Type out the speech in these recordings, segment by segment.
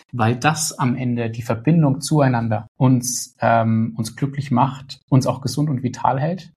weil das am Ende die Verbindung zueinander uns glücklich macht, uns auch gesund und vital hält.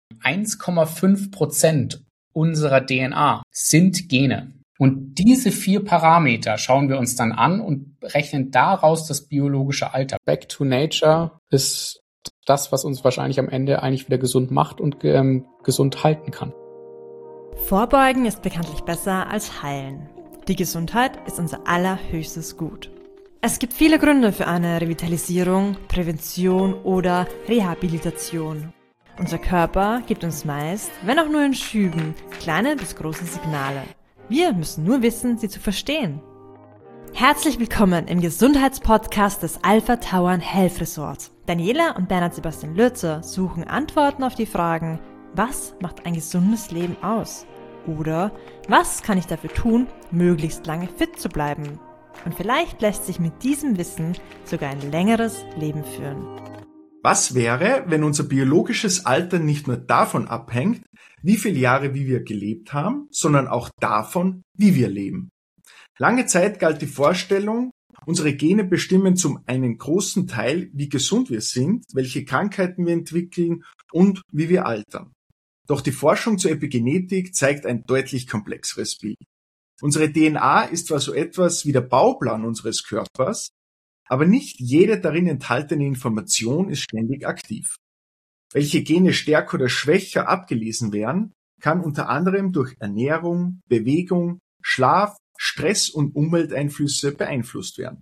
1,5% unserer DNA sind Gene. Und diese 4 Parameter schauen wir uns dann an und rechnen daraus das biologische Alter. Back to Nature ist das, was uns wahrscheinlich am Ende eigentlich wieder gesund macht und gesund halten kann. Vorbeugen ist bekanntlich besser als heilen. Die Gesundheit ist unser allerhöchstes Gut. Es gibt viele Gründe für eine Revitalisierung, Prävention oder Rehabilitation. Unser Körper gibt uns meist, wenn auch nur in Schüben, kleine bis große Signale. Wir müssen nur wissen, sie zu verstehen. Herzlich willkommen im Gesundheitspodcast des Alpha Tauern Health Resort. Daniela und Bernhard Sebastian Lürzer suchen Antworten auf die Fragen: Was macht ein gesundes Leben aus? Oder was kann ich dafür tun, möglichst lange fit zu bleiben? Und vielleicht lässt sich mit diesem Wissen sogar ein längeres Leben führen. Was wäre, wenn unser biologisches Alter nicht nur davon abhängt, wie viele Jahre wie wir gelebt haben, sondern auch davon, wie wir leben? Lange Zeit galt die Vorstellung, unsere Gene bestimmen zum einen großen Teil, wie gesund wir sind, welche Krankheiten wir entwickeln und wie wir altern. Doch die Forschung zur Epigenetik zeigt ein deutlich komplexeres Bild. Unsere DNA ist zwar so etwas wie der Bauplan unseres Körpers, aber nicht jede darin enthaltene Information ist ständig aktiv. Welche Gene stärker oder schwächer abgelesen werden, kann unter anderem durch Ernährung, Bewegung, Schlaf, Stress und Umwelteinflüsse beeinflusst werden.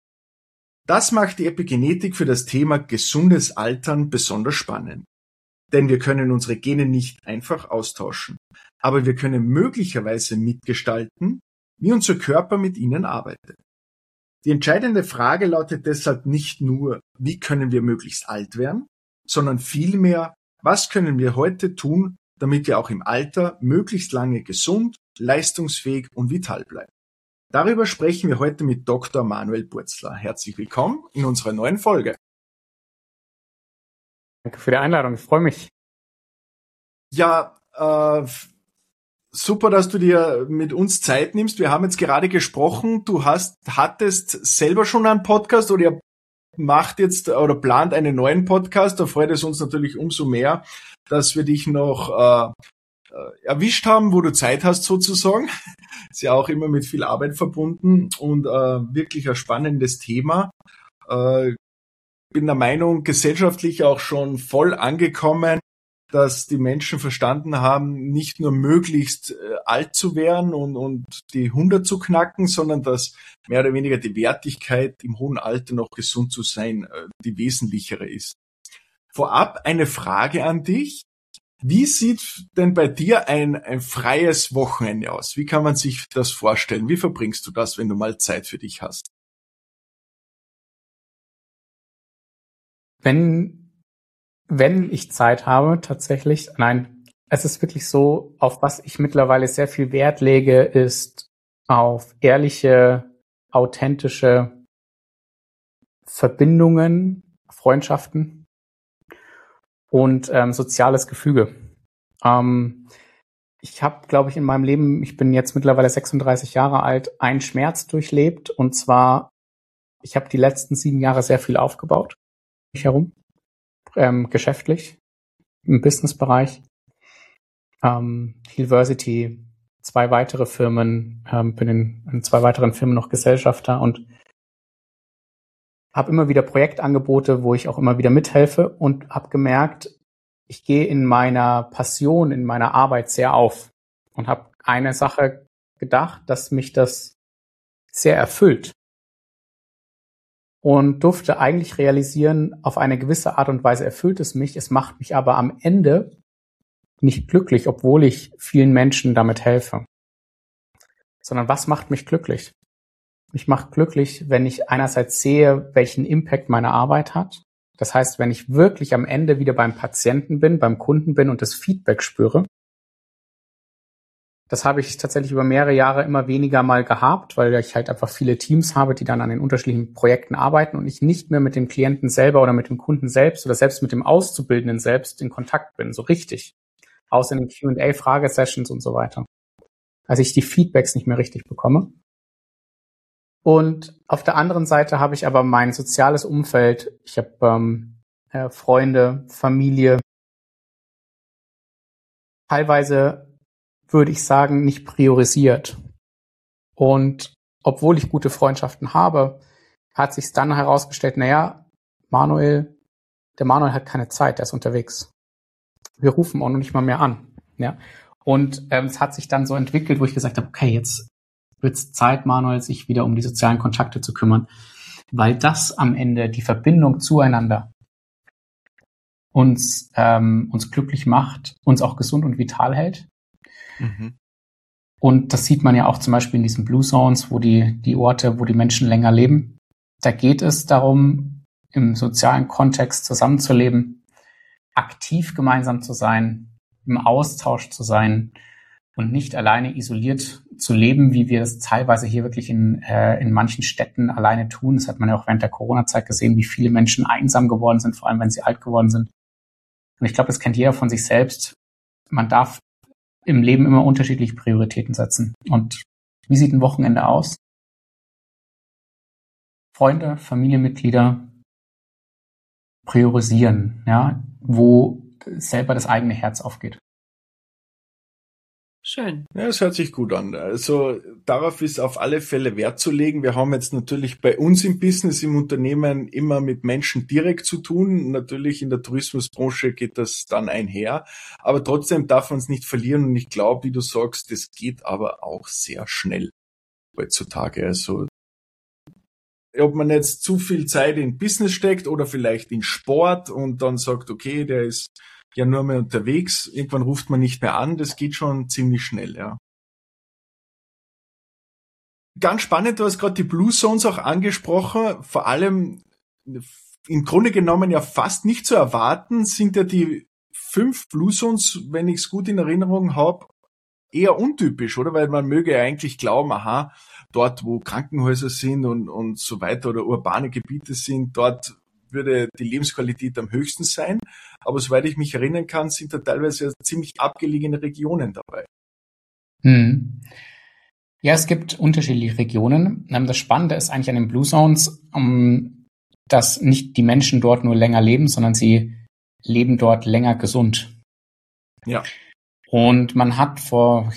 Das macht die Epigenetik für das Thema gesundes Altern besonders spannend. Denn wir können unsere Gene nicht einfach austauschen, aber wir können möglicherweise mitgestalten, wie unser Körper mit ihnen arbeitet. Die entscheidende Frage lautet deshalb nicht nur, wie können wir möglichst alt werden, sondern vielmehr, was können wir heute tun, damit wir auch im Alter möglichst lange gesund, leistungsfähig und vital bleiben. Darüber sprechen wir heute mit Dr. Manuel Burzler. Herzlich willkommen in unserer neuen Folge. Danke für die Einladung, ich freue mich. Ja, super, dass du dir mit uns Zeit nimmst. Wir haben jetzt gerade gesprochen, du hattest selber schon einen Podcast oder ihr macht jetzt oder plant einen neuen Podcast. Da freut es uns natürlich umso mehr, dass wir dich noch erwischt haben, wo du Zeit hast sozusagen. Ist ja auch immer mit viel Arbeit verbunden und wirklich ein spannendes Thema. Bin der Meinung, gesellschaftlich auch schon voll angekommen, dass die Menschen verstanden haben, nicht nur möglichst alt zu werden und die 100 zu knacken, sondern dass mehr oder weniger die Wertigkeit, im hohen Alter noch gesund zu sein, die wesentlichere ist. Vorab eine Frage an dich. Wie sieht denn bei dir ein freies Wochenende aus? Wie kann man sich das vorstellen? Wie verbringst du das, wenn du mal Zeit für dich hast? Wenn ich Zeit habe, tatsächlich, nein, es ist wirklich so, auf was ich mittlerweile sehr viel Wert lege, ist auf ehrliche, authentische Verbindungen, Freundschaften und soziales Gefüge. Ich habe, glaube ich, in meinem Leben, ich bin jetzt mittlerweile 36 Jahre alt, einen Schmerz durchlebt, und zwar, ich habe die letzten 7 Jahre sehr viel aufgebaut, mich herum. Geschäftlich, im Businessbereich, Hillversity, 2 weitere Firmen, bin in 2 weiteren Firmen noch Gesellschafter und habe immer wieder Projektangebote, wo ich auch immer wieder mithelfe, und habe gemerkt, ich gehe in meiner Passion, in meiner Arbeit sehr auf und habe eine Sache gedacht, dass mich das sehr erfüllt. Und durfte eigentlich realisieren, auf eine gewisse Art und Weise erfüllt es mich. Es macht mich aber am Ende nicht glücklich, obwohl ich vielen Menschen damit helfe. Sondern was macht mich glücklich? Mich macht glücklich, wenn ich einerseits sehe, welchen Impact meine Arbeit hat. Das heißt, wenn ich wirklich am Ende wieder beim Patienten bin, beim Kunden bin und das Feedback spüre. Das habe ich tatsächlich über mehrere Jahre immer weniger mal gehabt, weil ich halt einfach viele Teams habe, die dann an den unterschiedlichen Projekten arbeiten und ich nicht mehr mit dem Klienten selber oder mit dem Kunden selbst oder selbst mit dem Auszubildenden selbst in Kontakt bin, so richtig. Außer in den Q&A-Fragesessions und so weiter. Also ich die Feedbacks nicht mehr richtig bekomme. Und auf der anderen Seite habe ich aber mein soziales Umfeld. Ich habe Freunde, Familie. Teilweise würde ich sagen, nicht priorisiert. Und obwohl ich gute Freundschaften habe, hat sich dann herausgestellt, der Manuel hat keine Zeit, der ist unterwegs. Wir rufen auch noch nicht mal mehr an. Ja. Und es hat sich dann so entwickelt, wo ich gesagt habe, okay, jetzt wird's Zeit, Manuel, sich wieder um die sozialen Kontakte zu kümmern, weil das am Ende die Verbindung zueinander uns glücklich macht, uns auch gesund und vital hält. Mhm. Und das sieht man ja auch zum Beispiel in diesen Blue Zones, wo die Orte, wo die Menschen länger leben. Da geht es darum, im sozialen Kontext zusammenzuleben, aktiv gemeinsam zu sein, im Austausch zu sein und nicht alleine isoliert zu leben, wie wir es teilweise hier wirklich in manchen Städten alleine tun. Das hat man ja auch während der Corona-Zeit gesehen, wie viele Menschen einsam geworden sind, vor allem wenn sie alt geworden sind. Und ich glaube, das kennt jeder von sich selbst. Man darf im Leben immer unterschiedliche Prioritäten setzen. Und wie sieht ein Wochenende aus? Freunde, Familienmitglieder priorisieren, ja, wo selber das eigene Herz aufgeht. Schön. Ja, es hört sich gut an. Also darauf ist auf alle Fälle Wert zu legen. Wir haben jetzt natürlich bei uns im Business, im Unternehmen immer mit Menschen direkt zu tun. Natürlich in der Tourismusbranche geht das dann einher. Aber trotzdem darf man es nicht verlieren. Und ich glaube, wie du sagst, das geht aber auch sehr schnell heutzutage. Also ob man jetzt zu viel Zeit in Business steckt oder vielleicht in Sport und dann sagt, okay, der ist ja nur mehr unterwegs, irgendwann ruft man nicht mehr an, das geht schon ziemlich schnell, ja. Ganz spannend, du hast gerade die Blue Zones auch angesprochen, vor allem im Grunde genommen ja fast nicht zu erwarten, sind ja die 5 Blue Zones, wenn ich es gut in Erinnerung habe, eher untypisch, oder? Weil man möge ja eigentlich glauben, aha, dort wo Krankenhäuser sind und so weiter oder urbane Gebiete sind, dort würde die Lebensqualität am höchsten sein. Aber soweit ich mich erinnern kann, sind da teilweise ziemlich abgelegene Regionen dabei. Ja, es gibt unterschiedliche Regionen. Das Spannende ist eigentlich an den Blue Zones, dass nicht die Menschen dort nur länger leben, sondern sie leben dort länger gesund. Ja. Und man hat vor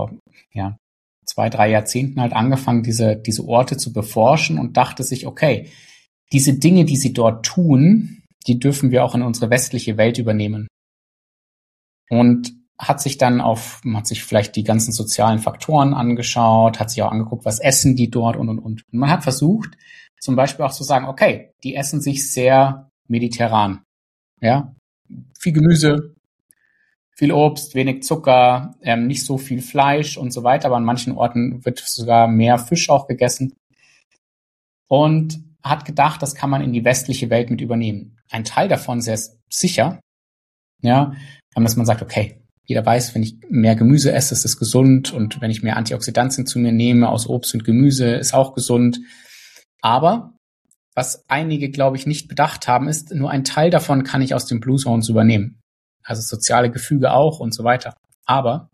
2-3 Jahrzehnten halt angefangen, diese Orte zu beforschen und dachte sich, okay, diese Dinge, die sie dort tun, die dürfen wir auch in unsere westliche Welt übernehmen. Und hat sich vielleicht die ganzen sozialen Faktoren angeschaut, hat sich auch angeguckt, was essen die dort und. Und man hat versucht, zum Beispiel auch zu sagen, okay, die essen sich sehr mediterran. Ja, viel Gemüse, viel Obst, wenig Zucker, nicht so viel Fleisch und so weiter, aber an manchen Orten wird sogar mehr Fisch auch gegessen. Und hat gedacht, das kann man in die westliche Welt mit übernehmen. Ein Teil davon sehr sicher, ja, dass man sagt, okay, jeder weiß, wenn ich mehr Gemüse esse, ist es gesund und wenn ich mehr Antioxidantien zu mir nehme aus Obst und Gemüse, ist auch gesund. Aber was einige, glaube ich, nicht bedacht haben, ist, nur ein Teil davon kann ich aus den Blue Zones übernehmen. Also soziale Gefüge auch und so weiter. Aber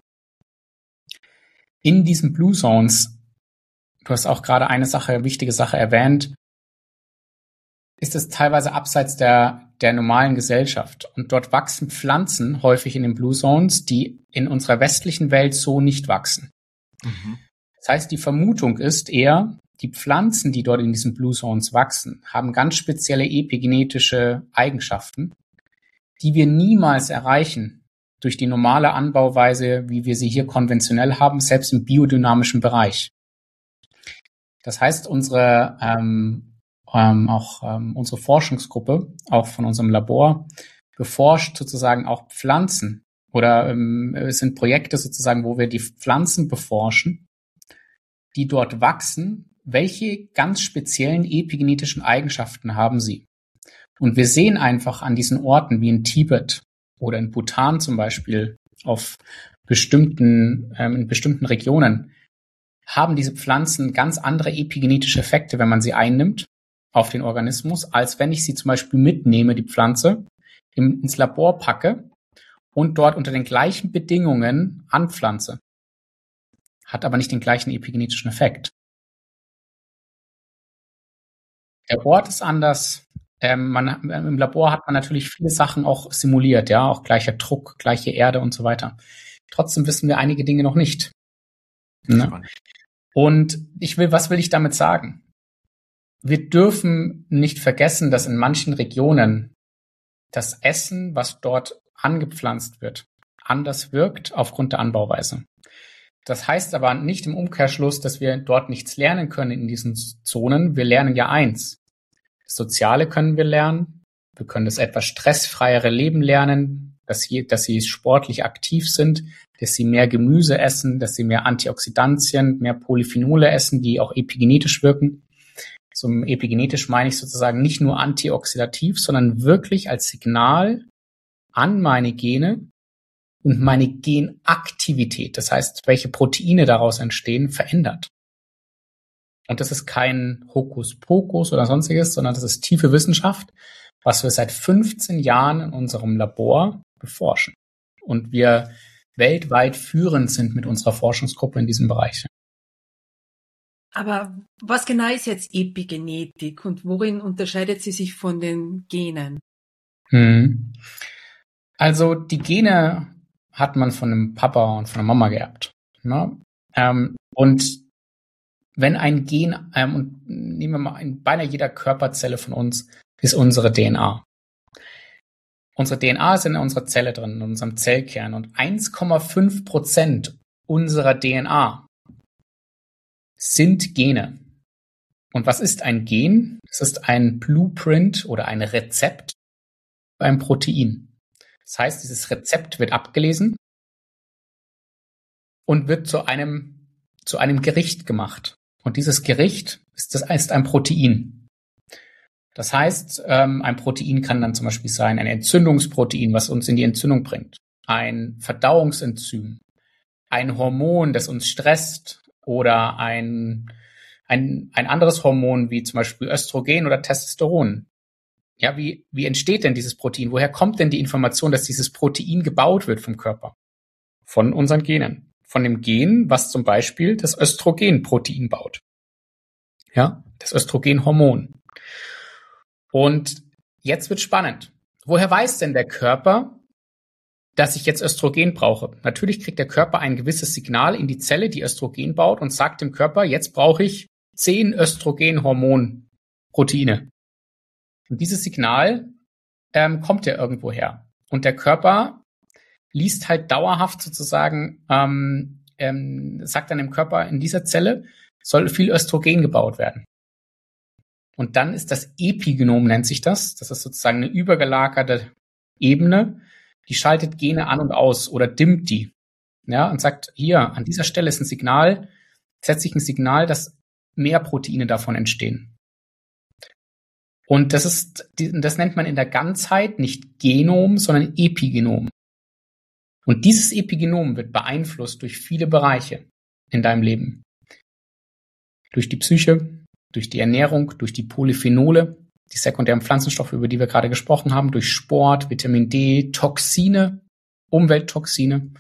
in diesen Blue Zones, du hast auch gerade eine wichtige Sache erwähnt, ist es teilweise abseits der normalen Gesellschaft. Und dort wachsen Pflanzen häufig in den Blue Zones, die in unserer westlichen Welt so nicht wachsen. Mhm. Das heißt, die Vermutung ist eher, die Pflanzen, die dort in diesen Blue Zones wachsen, haben ganz spezielle epigenetische Eigenschaften, die wir niemals erreichen durch die normale Anbauweise, wie wir sie hier konventionell haben, selbst im biodynamischen Bereich. Das heißt, unsere Forschungsgruppe, auch von unserem Labor, beforscht sozusagen auch Pflanzen oder es sind Projekte sozusagen, wo wir die Pflanzen beforschen, die dort wachsen, welche ganz speziellen epigenetischen Eigenschaften haben sie. Und wir sehen einfach an diesen Orten wie in Tibet oder in Bhutan zum Beispiel in bestimmten Regionen, haben diese Pflanzen ganz andere epigenetische Effekte, wenn man sie einnimmt auf den Organismus, als wenn ich sie zum Beispiel mitnehme, die Pflanze, ins Labor packe und dort unter den gleichen Bedingungen anpflanze. Hat aber nicht den gleichen epigenetischen Effekt. Der Ort ist anders. Im Labor hat man natürlich viele Sachen auch simuliert, ja, auch gleicher Druck, gleiche Erde und so weiter. Trotzdem wissen wir einige Dinge noch nicht. Ne? Und was will ich damit sagen? Wir dürfen nicht vergessen, dass in manchen Regionen das Essen, was dort angepflanzt wird, anders wirkt aufgrund der Anbauweise. Das heißt aber nicht im Umkehrschluss, dass wir dort nichts lernen können in diesen Zonen. Wir lernen ja eins. Das Soziale können wir lernen. Wir können das etwas stressfreiere Leben lernen, dass sie sportlich aktiv sind, dass sie mehr Gemüse essen, dass sie mehr Antioxidantien, mehr Polyphenole essen, die auch epigenetisch wirken. So epigenetisch meine ich sozusagen nicht nur antioxidativ, sondern wirklich als Signal an meine Gene und meine Genaktivität, das heißt, welche Proteine daraus entstehen, verändert. Und das ist kein Hokuspokus oder sonstiges, sondern das ist tiefe Wissenschaft, was wir seit 15 Jahren in unserem Labor beforschen. Und wir weltweit führend sind mit unserer Forschungsgruppe in diesem Bereich. Aber was genau ist jetzt Epigenetik und worin unterscheidet sie sich von den Genen? Also die Gene hat man von dem Papa und von der Mama geerbt. Ne? Und wenn ein Gen, und nehmen wir mal, in beinahe jeder Körperzelle von uns ist unsere DNA. Unsere DNA ist in unserer Zelle drin, in unserem Zellkern. Und 1,5% unserer DNA sind Gene. Und was ist ein Gen? Es ist ein Blueprint oder ein Rezept beim Protein. Das heißt, dieses Rezept wird abgelesen und wird zu einem Gericht gemacht. Und dieses Gericht ist ein Protein. Das heißt, ein Protein kann dann zum Beispiel sein ein Entzündungsprotein, was uns in die Entzündung bringt, ein Verdauungsenzym, ein Hormon, das uns stresst oder ein anderes Hormon wie zum Beispiel Östrogen oder Testosteron. Ja, wie entsteht denn dieses Protein? Woher kommt denn die Information, dass dieses Protein gebaut wird vom Körper? Von unseren Genen. Von dem Gen, was zum Beispiel das Östrogenprotein baut. Ja, das Östrogenhormon. Und jetzt wird spannend. Woher weiß denn der Körper, dass ich jetzt Östrogen brauche? Natürlich kriegt der Körper ein gewisses Signal in die Zelle, die Östrogen baut und sagt dem Körper, jetzt brauche ich 10 Östrogenhormonproteine. Und dieses Signal kommt ja irgendwo her. Und der Körper liest halt dauerhaft sozusagen, sagt dann dem Körper, in dieser Zelle soll viel Östrogen gebaut werden. Und dann ist das Epigenom, nennt sich das. Das ist sozusagen eine übergelagerte Ebene, die schaltet Gene an und aus oder dimmt die. Ja, und sagt, hier, an dieser Stelle ist ein Signal, setzt sich ein Signal, dass mehr Proteine davon entstehen. Und das nennt man in der Ganzheit nicht Genom, sondern Epigenom. Und dieses Epigenom wird beeinflusst durch viele Bereiche in deinem Leben. Durch die Psyche, durch die Ernährung, durch die Polyphenole, die sekundären Pflanzenstoffe, über die wir gerade gesprochen haben, durch Sport, Vitamin D, Toxine, Umwelttoxine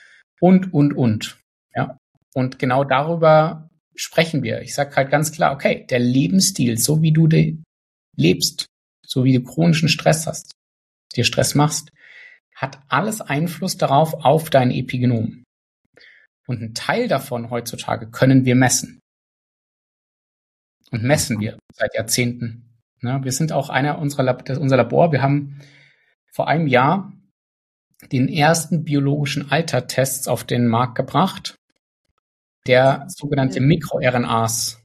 und. Ja. Und genau darüber sprechen wir. Ich sage halt ganz klar, okay, der Lebensstil, so wie du lebst, so wie du chronischen Stress hast, dir Stress machst, hat alles Einfluss darauf auf dein Epigenom. Und einen Teil davon heutzutage können wir messen. Und messen wir seit Jahrzehnten. Ja, wir sind auch unser Labor, wir haben vor einem Jahr den ersten biologischen Altertests auf den Markt gebracht, der sogenannte MikroRNAs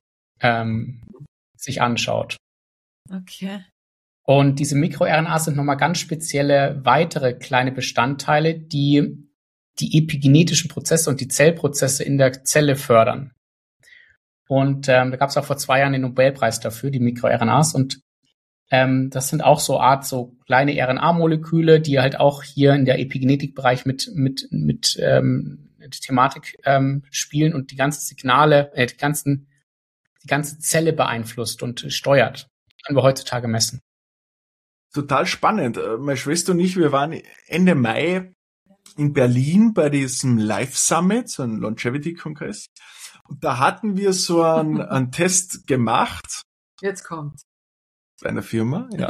sich anschaut. Okay. Und diese MikroRNAs sind nochmal ganz spezielle weitere kleine Bestandteile, die die epigenetischen Prozesse und die Zellprozesse in der Zelle fördern. Und da gab es auch vor 2 Jahren den Nobelpreis dafür, die MikroRNAs. Und das sind auch so kleine RNA-Moleküle, die halt auch hier in der Epigenetik-Bereich mit Thematik spielen und die ganzen Signale, die ganze Zelle beeinflusst und steuert. Die können wir heutzutage messen. Total spannend. Meine Schwester und ich, wir waren Ende Mai in Berlin bei diesem Life Summit, so einem Longevity-Kongress. Und da hatten wir so einen Test gemacht. Jetzt kommt. bei einer Firma, ja,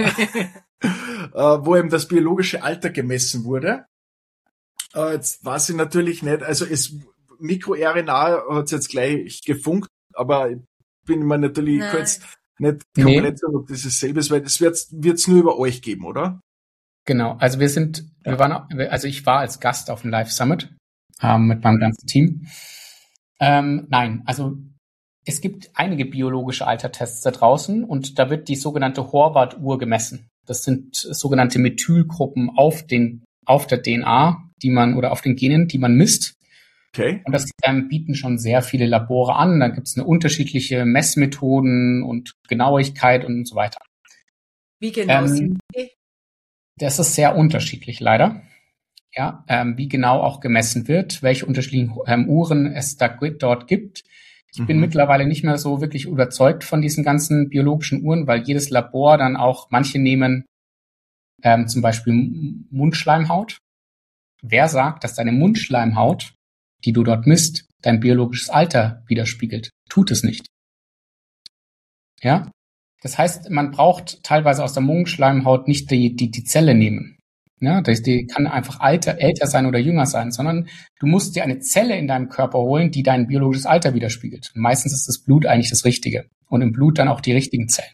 wo eben das biologische Alter gemessen wurde. Jetzt weiß ich natürlich nicht, also MikroRNA hat es jetzt gleich gefunkt, aber ich bin mir natürlich kurz nicht komplett sagen, ob das dasselbe ist, weil das wird's nur über euch geben, oder? Genau, also ich war als Gast auf dem Live Summit mit meinem ganzen Team. Nein, also es gibt einige biologische Altertests da draußen und da wird die sogenannte Horvath-Uhr gemessen. Das sind sogenannte Methylgruppen auf der DNA, oder auf den Genen, die man misst. Okay. Und das bieten schon sehr viele Labore an. Da gibt es eine unterschiedliche Messmethoden und Genauigkeit und so weiter. Wie genau sind die? Das ist sehr unterschiedlich, leider. Ja, wie genau auch gemessen wird, welche unterschiedlichen Uhren es dort gibt. Ich bin mittlerweile nicht mehr so wirklich überzeugt von diesen ganzen biologischen Uhren, weil jedes Labor dann auch, manche nehmen zum Beispiel Mundschleimhaut. Wer sagt, dass deine Mundschleimhaut, die du dort misst, dein biologisches Alter widerspiegelt? Tut es nicht. Ja? Das heißt, man braucht teilweise aus der Mundschleimhaut nicht die Zelle nehmen. Ja, die kann einfach älter sein oder jünger sein, sondern du musst dir eine Zelle in deinem Körper holen, die dein biologisches Alter widerspiegelt. Meistens ist das Blut eigentlich das Richtige und im Blut dann auch die richtigen Zellen.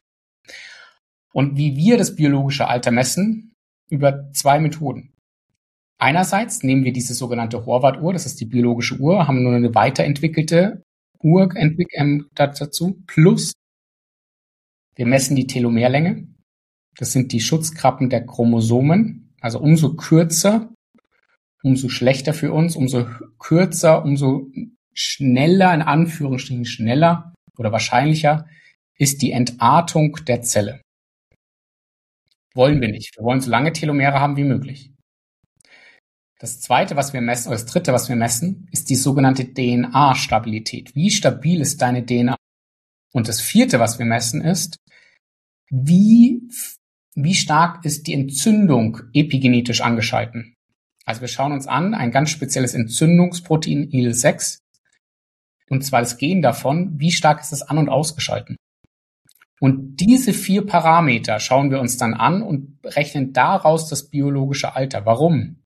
Und wie wir das biologische Alter messen? Über 2 Methoden. Einerseits nehmen wir diese sogenannte Horvath-Uhr, das ist die biologische Uhr, haben nur eine weiterentwickelte Uhr dazu, plus wir messen die Telomerlänge. Das sind die Schutzkappen der Chromosomen. Also umso kürzer, umso schlechter für uns, umso kürzer, umso schneller, in Anführungsstrichen schneller oder wahrscheinlicher, ist die Entartung der Zelle. Wollen wir nicht. Wir wollen so lange Telomere haben wie möglich. Das zweite, was wir messen, oder das dritte, was wir messen, ist die sogenannte DNA-Stabilität. Wie stabil ist deine DNA? Und das vierte, was wir messen, ist, wie stark ist die Entzündung epigenetisch angeschalten? Also wir schauen uns an, ein ganz spezielles Entzündungsprotein IL-6, und zwar das Gen davon, wie stark ist es an- und ausgeschalten? Und diese 4 Parameter schauen wir uns dann an und rechnen daraus das biologische Alter. Warum?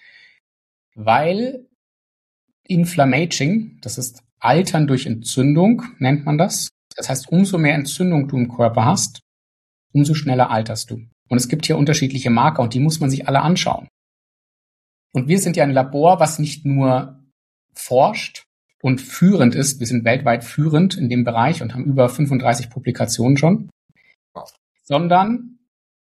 Weil Inflammaging, das ist Altern durch Entzündung, nennt man das. Das heißt, umso mehr Entzündung du im Körper hast, umso schneller alterst du. Und es gibt hier unterschiedliche Marker und die muss man sich alle anschauen. Und wir sind ja ein Labor, was nicht nur forscht und führend ist, wir sind weltweit führend in dem Bereich und haben über 35 Publikationen schon, sondern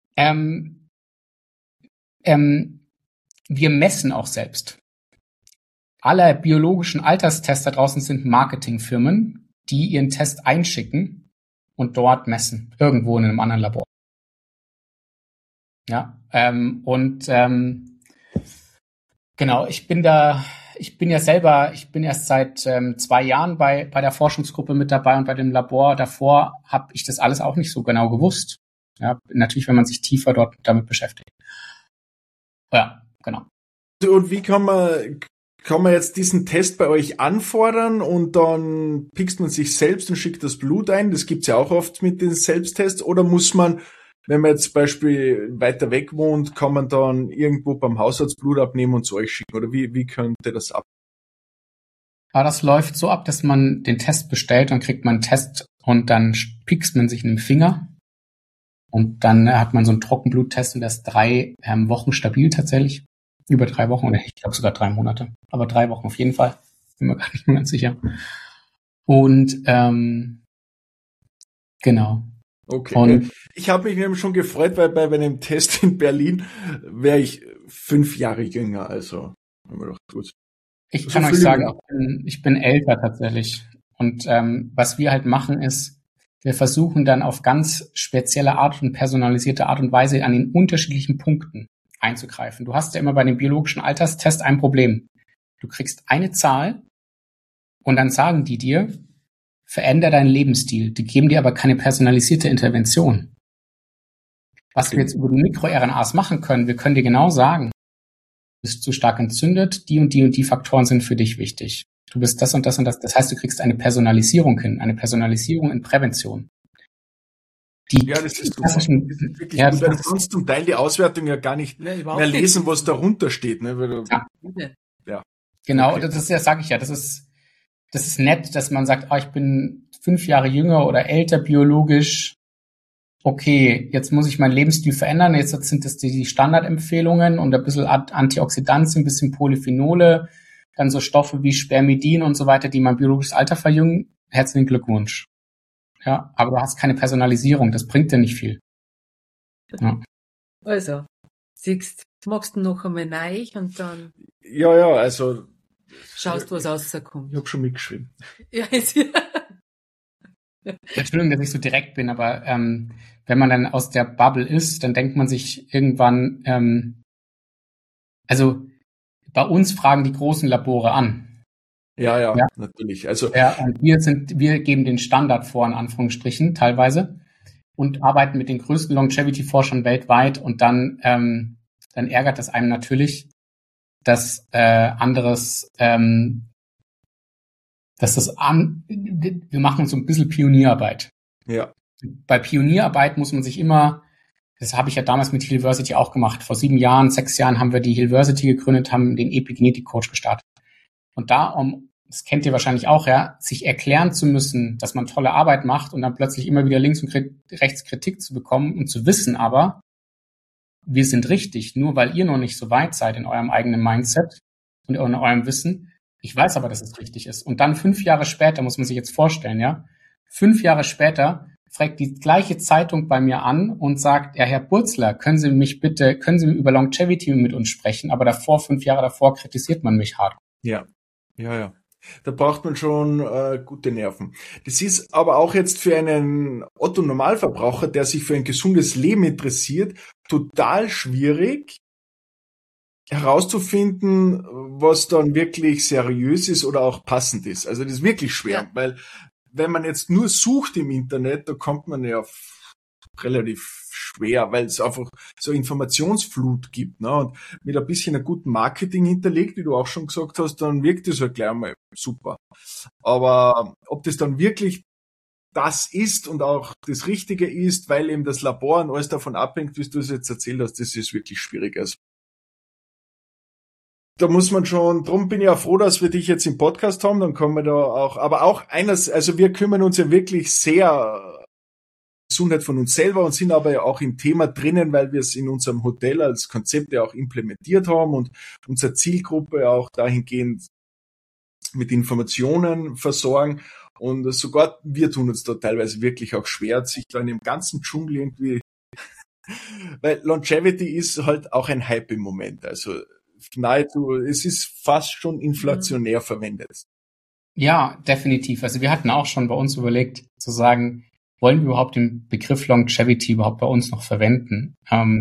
wir messen auch selbst. Alle biologischen Alterstests da draußen sind Marketingfirmen, die ihren Test einschicken und dort messen, irgendwo in einem anderen Labor. Ja, genau, ich bin erst seit 2 Jahren bei der Forschungsgruppe mit dabei und bei dem Labor. Davor habe ich das alles auch nicht so genau gewusst. Ja, natürlich, wenn man sich tiefer dort damit beschäftigt. Ja, genau. Und wie kann man jetzt diesen Test bei euch anfordern und dann pickst man sich selbst und schickt das Blut ein? Das gibt's ja auch oft mit den Selbsttests. Oder muss man, wenn man jetzt zum Beispiel weiter weg wohnt, kann man dann irgendwo beim Hausarzt Blut abnehmen und zu euch schicken? Oder wie könnte das ab? Aber das läuft so ab, dass man den Test bestellt, dann kriegt man einen Test und dann piekst man sich in den Finger. Und dann hat man so einen Trockenbluttest und der ist 3 Wochen stabil tatsächlich. Über 3 Wochen oder ich glaube sogar 3 Monate. Aber 3 Wochen auf jeden Fall. Bin mir gar nicht mehr ganz sicher. Und genau. Okay. Und ich habe mich nämlich schon gefreut, weil bei einem Test in Berlin wäre ich 5 Jahre jünger. Also haben wir doch gut. Ich kann euch sagen, ich bin älter tatsächlich. Und was wir halt machen ist, wir versuchen dann auf ganz spezielle Art und personalisierte Art und Weise an den unterschiedlichen Punkten einzugreifen. Du hast ja immer bei dem biologischen Alterstest ein Problem. Du kriegst eine Zahl und dann sagen die dir, veränder deinen Lebensstil. Die geben dir aber keine personalisierte Intervention. Was wir jetzt über die MikroRNAs machen können, wir können dir genau sagen, du bist zu stark entzündet, die und die Faktoren sind für dich wichtig. Du bist das und das und das. Das heißt, du kriegst eine Personalisierung hin, eine Personalisierung in Prävention. Ja, das ist super. Das ist wirklich gut, weil du kannst zum Teil die Auswertung ja gar nicht mehr lesen, was darunter steht. Ne? Weil ja. Genau, okay. Das sage ich ja. Das ist nett, dass man sagt, ich bin 5 Jahre jünger oder älter biologisch. Okay, jetzt muss ich meinen Lebensstil verändern. Jetzt sind das die Standardempfehlungen und ein bisschen Antioxidantien, ein bisschen Polyphenole, dann so Stoffe wie Spermidin und so weiter, die mein biologisches Alter verjüngen. Herzlichen Glückwunsch. Ja, aber du hast keine Personalisierung, das bringt dir nicht viel. Ja. Also, siehst, machst du noch einmal neu und dann... Ja, also... Schaust, was rauskommt. Ich habe schon mitgeschrieben. Ja, Entschuldigung, dass ich so direkt bin, aber wenn man dann aus der Bubble ist, dann denkt man sich irgendwann, also bei uns fragen die großen Labore an. Ja, natürlich. Also und wir geben den Standard vor, in Anführungsstrichen, teilweise, und arbeiten mit den größten Longevity-Forschern weltweit und dann ärgert das einem natürlich, dass wir machen so ein bisschen Pionierarbeit. Ja. Bei Pionierarbeit muss man sich immer, das habe ich ja damals mit Hillversity auch gemacht. Vor 6 Jahren haben wir die Hillversity gegründet, haben den Epigenetik-Coach gestartet. Und das kennt ihr wahrscheinlich auch, ja, sich erklären zu müssen, dass man tolle Arbeit macht und dann plötzlich immer wieder links und rechts Kritik zu bekommen und zu wissen aber, wir sind richtig, nur weil ihr noch nicht so weit seid in eurem eigenen Mindset und in eurem Wissen. Ich weiß aber, dass es richtig ist. Und dann 5 Jahre später, muss man sich jetzt vorstellen, ja, 5 Jahre später fragt die gleiche Zeitung bei mir an und sagt, ja, Herr Burzler, können Sie über Longevity mit uns sprechen? Aber 5 Jahre davor kritisiert man mich hart. Ja. Da braucht man schon gute Nerven. Das ist aber auch jetzt für einen Otto-Normalverbraucher, der sich für ein gesundes Leben interessiert, total schwierig herauszufinden, was dann wirklich seriös ist oder auch passend ist. Also das ist wirklich schwer, weil wenn man jetzt nur sucht im Internet, da kommt man ja relativ schwer, weil es einfach so Informationsflut gibt. Ne? Und mit ein bisschen einem guten Marketing hinterlegt, wie du auch schon gesagt hast, dann wirkt das halt gleich mal super. Aber ob das dann wirklich das ist und auch das Richtige ist, weil eben das Labor und alles davon abhängt, wie du es jetzt erzählt hast, das ist wirklich schwierig. Also da muss man schon, drum bin ich auch froh, dass wir dich jetzt im Podcast haben, dann kommen wir da auch, aber auch also wir kümmern uns ja wirklich sehr Gesundheit von uns selber und sind aber ja auch im Thema drinnen, weil wir es in unserem Hotel als Konzept ja auch implementiert haben und unsere Zielgruppe auch dahingehend mit Informationen versorgen. Und sogar wir tun uns da teilweise wirklich auch schwer, sich da in dem ganzen Dschungel irgendwie, weil Longevity ist halt auch ein Hype im Moment. Also nahezu, es ist fast schon inflationär verwendet. Ja, definitiv. Also wir hatten auch schon bei uns überlegt zu sagen, wollen wir überhaupt den Begriff Longevity überhaupt bei uns noch verwenden?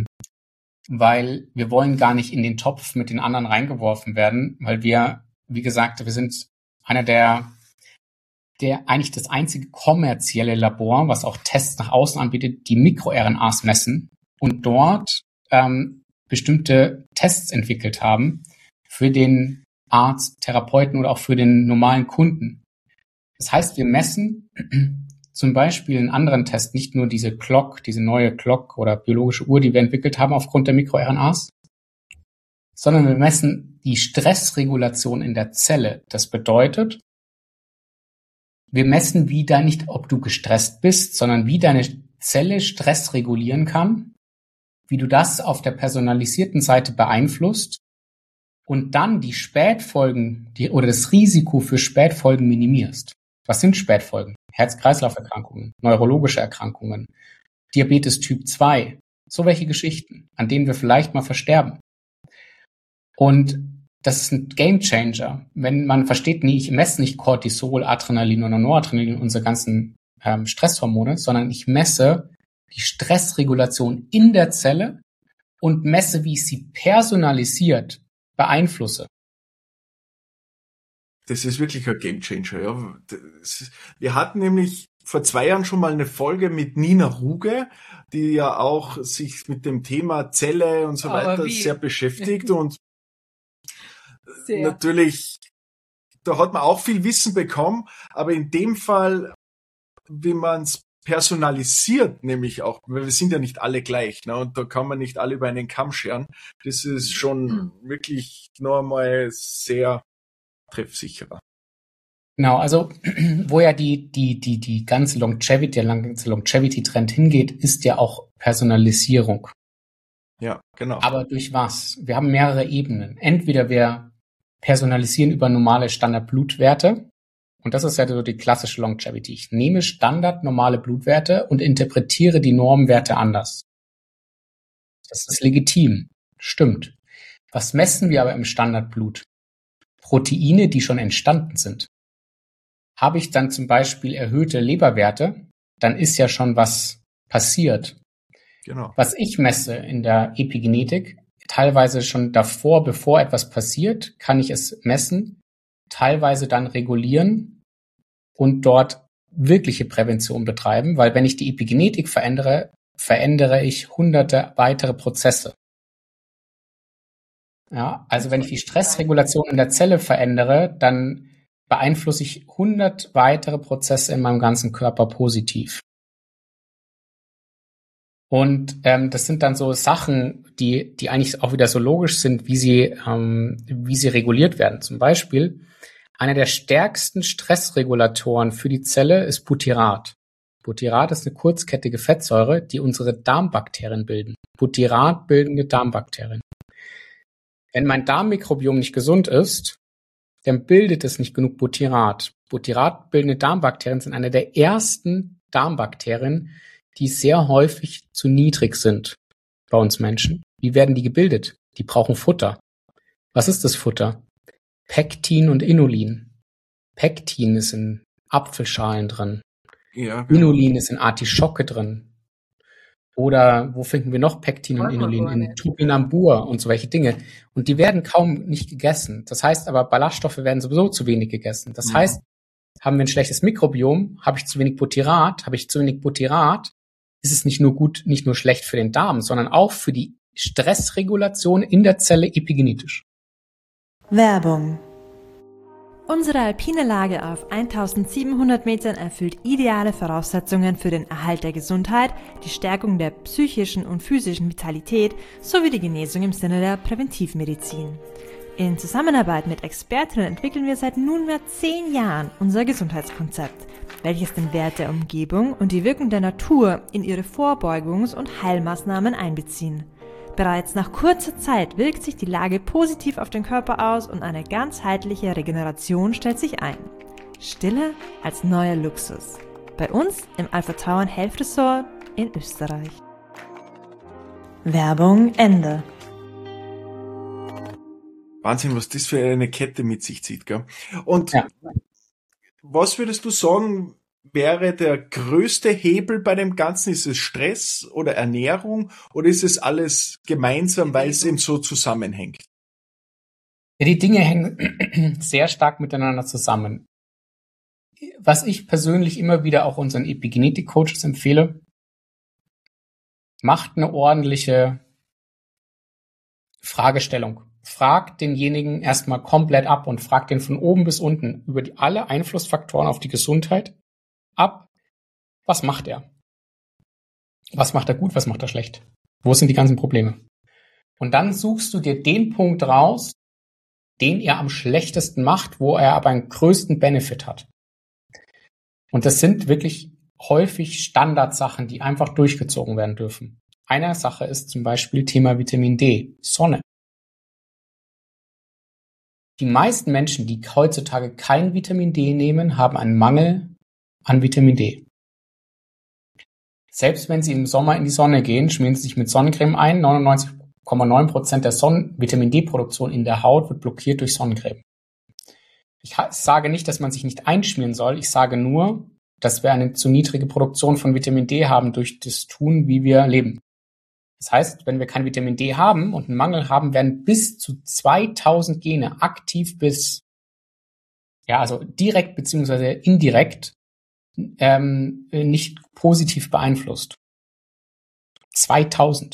Weil wir wollen gar nicht in den Topf mit den anderen reingeworfen werden, weil wir, wie gesagt, wir sind einer der eigentlich das einzige kommerzielle Labor, was auch Tests nach außen anbietet, die MikroRNAs messen und dort bestimmte Tests entwickelt haben für den Arzt, Therapeuten oder auch für den normalen Kunden. Das heißt, wir messen zum Beispiel einen anderen Test, nicht nur diese neue Clock oder biologische Uhr, die wir entwickelt haben aufgrund der MikroRNAs, sondern wir messen die Stressregulation in der Zelle. Das bedeutet, wir messen nicht, ob du gestresst bist, sondern wie deine Zelle Stress regulieren kann, wie du das auf der personalisierten Seite beeinflusst und dann die Spätfolgen oder das Risiko für Spätfolgen minimierst. Was sind Spätfolgen? Herz-Kreislauf-Erkrankungen, neurologische Erkrankungen, Diabetes Typ 2, so welche Geschichten, an denen wir vielleicht mal versterben. Und das ist ein Gamechanger. Wenn man versteht, ich messe nicht Cortisol, Adrenalin oder Noradrenalin, unsere ganzen Stresshormone, sondern ich messe die Stressregulation in der Zelle und messe, wie ich sie personalisiert beeinflusse. Das ist wirklich ein Gamechanger. Ja. Wir hatten nämlich vor 2 Jahren schon mal eine Folge mit Nina Ruge, die ja auch sich mit dem Thema Zelle und so weiter sehr beschäftigt und natürlich, da hat man auch viel Wissen bekommen, aber in dem Fall, wie man es personalisiert nämlich auch, weil wir sind ja nicht alle gleich, ne? Und da kann man nicht alle über einen Kamm scheren. Das ist schon wirklich noch einmal sehr treffsicherer. Genau, also wo ja die ganze Longevity, der ganze Longevity-Trend hingeht, ist ja auch Personalisierung. Ja, genau. Aber durch was? Wir haben mehrere Ebenen. Entweder wir personalisieren über normale Standard-Blutwerte. Und das ist ja so die klassische Longevity. Ich nehme Standard normale Blutwerte und interpretiere die Normwerte anders. Das ist legitim. Stimmt. Was messen wir aber im Standardblut? Proteine, die schon entstanden sind. Habe ich dann zum Beispiel erhöhte Leberwerte, dann ist ja schon was passiert. Genau. Was ich messe in der Epigenetik, teilweise schon davor, bevor etwas passiert, kann ich es messen, teilweise dann regulieren und dort wirkliche Prävention betreiben, weil wenn ich die Epigenetik verändere, verändere ich hunderte weitere Prozesse. Ja, also wenn ich die Stressregulation in der Zelle verändere, dann beeinflusse ich 100 weitere Prozesse in meinem ganzen Körper positiv. Und das sind dann so Sachen, die eigentlich auch wieder so logisch sind, wie sie reguliert werden. Zum Beispiel, einer der stärksten Stressregulatoren für die Zelle ist Butyrat. Butyrat ist eine kurzkettige Fettsäure, die unsere Darmbakterien bilden. Butyrat bildende Darmbakterien. Wenn mein Darmmikrobiom nicht gesund ist, dann bildet es nicht genug Butyrat. Butyrat bildende Darmbakterien sind eine der ersten Darmbakterien, die sehr häufig zu niedrig sind bei uns Menschen. Wie werden die gebildet? Die brauchen Futter. Was ist das Futter? Pektin und Inulin. Pektin ist in Apfelschalen drin. Ja, genau. Inulin ist in Artischocke drin. Oder wo finden wir noch Pektin und Inulin? In Topinambur und so welche Dinge. Und die werden kaum nicht gegessen. Das heißt aber, Ballaststoffe werden sowieso zu wenig gegessen. Das heißt, haben wir ein schlechtes Mikrobiom, habe ich zu wenig Butyrat, ist es nicht nur gut, nicht nur schlecht für den Darm, sondern auch für die Stressregulation in der Zelle epigenetisch. Werbung. Unsere alpine Lage auf 1700 Metern erfüllt ideale Voraussetzungen für den Erhalt der Gesundheit, die Stärkung der psychischen und physischen Vitalität sowie die Genesung im Sinne der Präventivmedizin. In Zusammenarbeit mit Expertinnen entwickeln wir seit nunmehr 10 Jahren unser Gesundheitskonzept, welches den Wert der Umgebung und die Wirkung der Natur in ihre Vorbeugungs- und Heilmaßnahmen einbeziehen. Bereits nach kurzer Zeit wirkt sich die Lage positiv auf den Körper aus und eine ganzheitliche Regeneration stellt sich ein. Stille als neuer Luxus. Bei uns im Alpha Tauern Health Resort in Österreich. Werbung Ende. Wahnsinn, was das für eine Kette mit sich zieht, gell? Und Ja. was würdest du sagen, wäre der größte Hebel bei dem Ganzen? Ist es Stress oder Ernährung oder ist es alles gemeinsam, weil es eben so zusammenhängt? Ja, die Dinge hängen sehr stark miteinander zusammen. Was ich persönlich immer wieder auch unseren Epigenetik-Coaches empfehle, macht eine ordentliche Fragestellung. Fragt denjenigen erstmal komplett ab und fragt den von oben bis unten über alle Einflussfaktoren auf die Gesundheit ab. Was macht er? Was macht er gut, was macht er schlecht? Wo sind die ganzen Probleme? Und dann suchst du dir den Punkt raus, den er am schlechtesten macht, wo er aber einen größten Benefit hat. Und das sind wirklich häufig Standardsachen, die einfach durchgezogen werden dürfen. Eine Sache ist zum Beispiel Thema Vitamin D, Sonne. Die meisten Menschen, die heutzutage kein Vitamin D nehmen, haben einen Mangel an Vitamin D. Selbst wenn sie im Sommer in die Sonne gehen, schmieren sie sich mit Sonnencreme ein. 99,9% der Vitamin D-Produktion in der Haut wird blockiert durch Sonnencreme. Ich sage nicht, dass man sich nicht einschmieren soll. Ich sage nur, dass wir eine zu niedrige Produktion von Vitamin D haben durch das Tun, wie wir leben. Das heißt, wenn wir kein Vitamin D haben und einen Mangel haben, werden bis zu 2000 Gene aktiv also direkt beziehungsweise indirekt nicht positiv beeinflusst. 2000.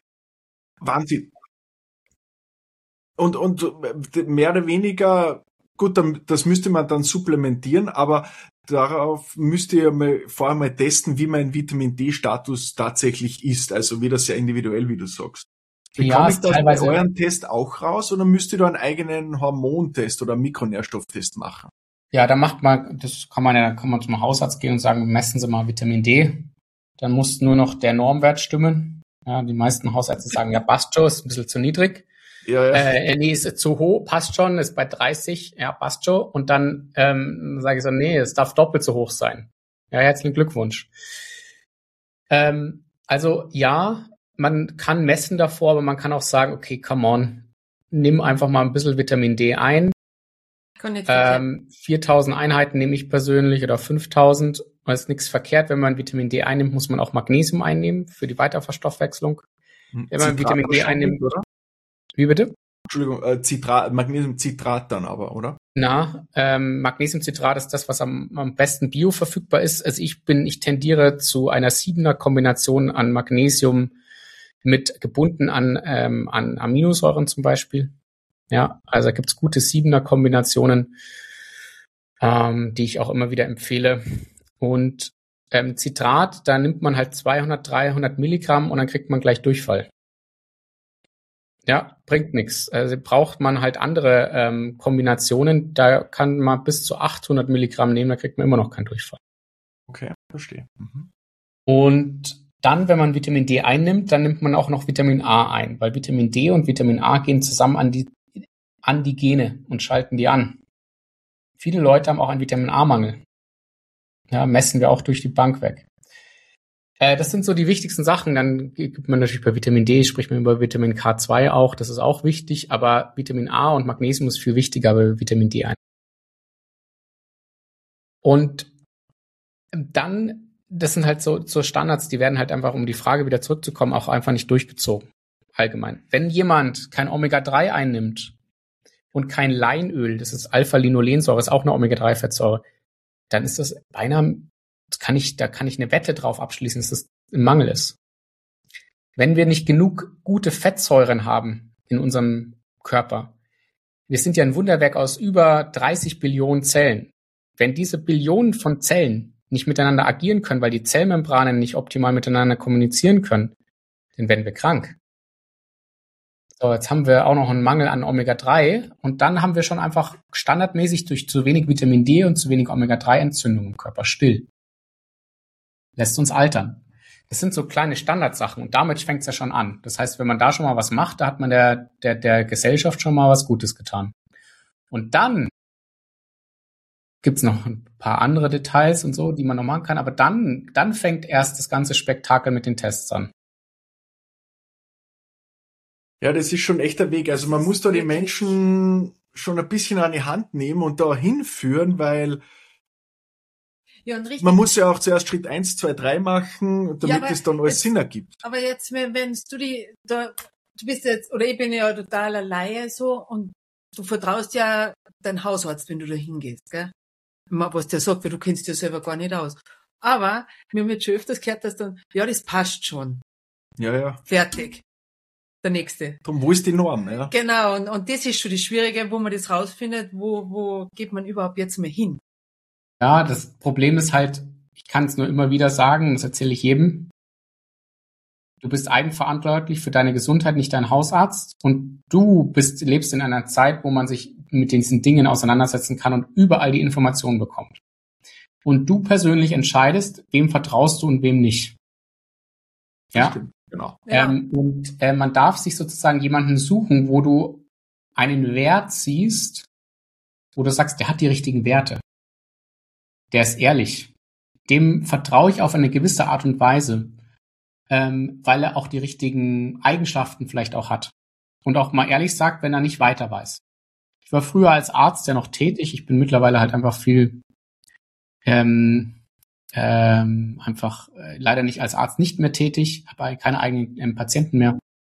Wahnsinn. Und mehr oder weniger gut, das müsste man dann supplementieren, aber darauf müsst ihr vorher mal testen, wie mein Vitamin-D-Status tatsächlich ist. Also wieder sehr individuell, wie du sagst. Bekomme ich das bei euren Test auch raus oder müsst ihr da einen eigenen Hormontest oder Mikronährstofftest machen? Ja, da kann man zum Hausarzt gehen und sagen, messen Sie mal Vitamin D. Dann muss nur noch der Normwert stimmen. Ja, die meisten Hausärzte sagen, ja, passt schon, ist ein bisschen zu niedrig. Ja. Nee, ist zu hoch, passt schon, ist bei 30, ja, passt schon. Und dann sage ich so, nee, es darf doppelt so hoch sein. Ja, herzlichen Glückwunsch. Also ja, man kann messen davor, aber man kann auch sagen, okay, come on, nimm einfach mal ein bisschen Vitamin D ein. 4.000 Einheiten nehme ich persönlich oder 5.000. Es ist nichts verkehrt. Wenn man Vitamin D einnimmt, muss man auch Magnesium einnehmen für die Weiterverstoffwechslung. Wenn man Vitamin D einnimmt, oder? Wie bitte? Entschuldigung, Magnesiumcitrat dann aber, oder? Magnesiumcitrat ist das, was am besten bioverfügbar ist. Also ich tendiere zu einer 7er Kombination an Magnesium mit gebunden an Aminosäuren zum Beispiel. Ja, also da gibt's gute 7er Kombinationen, die ich auch immer wieder empfehle. Und Citrat, da nimmt man halt 200, 300 Milligramm und dann kriegt man gleich Durchfall. Ja, bringt nichts. Also braucht man halt andere Kombinationen. Da kann man bis zu 800 Milligramm nehmen, da kriegt man immer noch keinen Durchfall. Okay, verstehe. Mhm. Und dann, wenn man Vitamin D einnimmt, dann nimmt man auch noch Vitamin A ein, weil Vitamin D und Vitamin A gehen zusammen an die Gene und schalten die an. Viele Leute haben auch einen Vitamin A-Mangel. Ja, messen wir auch durch die Bank weg. Das sind so die wichtigsten Sachen. Dann gibt man natürlich bei Vitamin D, spricht man über Vitamin K2 auch. Das ist auch wichtig, aber Vitamin A und Magnesium ist viel wichtiger bei Vitamin D ein. Und dann, das sind halt so Standards, die werden halt einfach, um die Frage wieder zurückzukommen, auch einfach nicht durchgezogen. Allgemein. Wenn jemand kein Omega-3 einnimmt und kein Leinöl, das ist Alpha-Linolensäure, ist auch eine Omega-3-Fettsäure, dann ist das beinahe, da kann ich eine Wette drauf abschließen, dass das im Mangel ist. Wenn wir nicht genug gute Fettsäuren haben in unserem Körper, wir sind ja ein Wunderwerk aus über 30 Billionen Zellen. Wenn diese Billionen von Zellen nicht miteinander agieren können, weil die Zellmembranen nicht optimal miteinander kommunizieren können, dann werden wir krank. So, jetzt haben wir auch noch einen Mangel an Omega-3 und dann haben wir schon einfach standardmäßig durch zu wenig Vitamin D und zu wenig Omega-3-Entzündung im Körper still. Lässt uns altern. Das sind so kleine Standardsachen und damit fängt es ja schon an. Das heißt, wenn man da schon mal was macht, da hat man der Gesellschaft schon mal was Gutes getan. Und dann gibt's noch ein paar andere Details und so, die man noch machen kann, aber dann fängt erst das ganze Spektakel mit den Tests an. Ja, das ist schon ein echter Weg. Also man muss da die Menschen schon ein bisschen an die Hand nehmen und da hinführen, weil man muss ja auch zuerst Schritt 1, 2, 3 machen, damit es dann alles Sinn ergibt. Aber jetzt, wenn du bist jetzt, oder ich bin ja totaler Laie so und du vertraust ja deinen Hausarzt, wenn du da hingehst, gell? Was der sagt, weil du kennst dir selber gar nicht aus. Aber wir haben jetzt schon öfters gehört, dass dann, ja, das passt schon. Ja. Fertig. Der nächste. Drum, wo ist die Norm, ja? Genau, und das ist schon das Schwierige, wo man das rausfindet, wo geht man überhaupt jetzt mal hin? Ja, das Problem ist halt, ich kann es nur immer wieder sagen, das erzähle ich jedem. Du bist eigenverantwortlich für deine Gesundheit, nicht dein Hausarzt. Und du lebst in einer Zeit, wo man sich mit diesen Dingen auseinandersetzen kann und überall die Informationen bekommt. Und du persönlich entscheidest, wem vertraust du und wem nicht. Ja? Stimmt. Genau. Ja. Man darf sich sozusagen jemanden suchen, wo du einen Wert siehst, wo du sagst, der hat die richtigen Werte. Der ist ehrlich. Dem vertraue ich auf eine gewisse Art und Weise, weil er auch die richtigen Eigenschaften vielleicht auch hat. Und auch mal ehrlich sagt, wenn er nicht weiter weiß. Ich war früher als Arzt ja noch tätig. Ich bin mittlerweile halt einfach viel leider nicht als Arzt nicht mehr tätig, habe keine eigenen Patienten mehr.